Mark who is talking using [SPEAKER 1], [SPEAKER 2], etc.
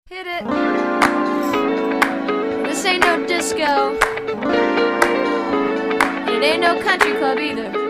[SPEAKER 1] Hit it. This ain't no disco. And it ain't no country club either.